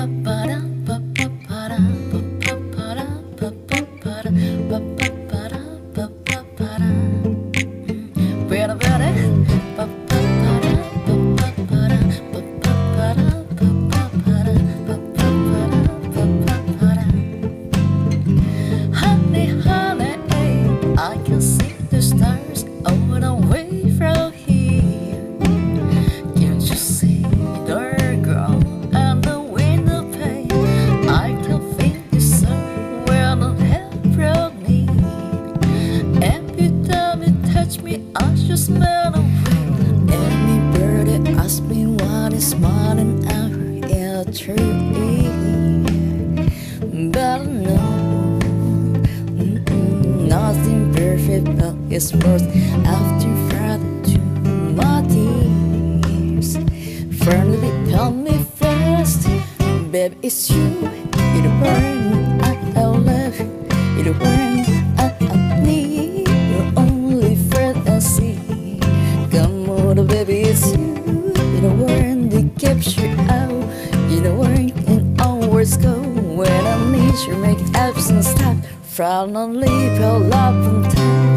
Honey, honey, I can see the stars all the way from here. Can't you see the girl and the window pane? I can feel the sun when the hair brought me. Every time you touch me, I just melt away. Every bird that asks me what is smiling out in a tree, but I know nothing perfect but it's worth after further to my tears. Finally tell me first, baby, it's you. You're the one I love, you're the one I need. You're only friend I see. Come on, baby, it's you. You're the one that keeps you out. You're the one in hours go when I need you. Make absence stop. Finally, fell up on time.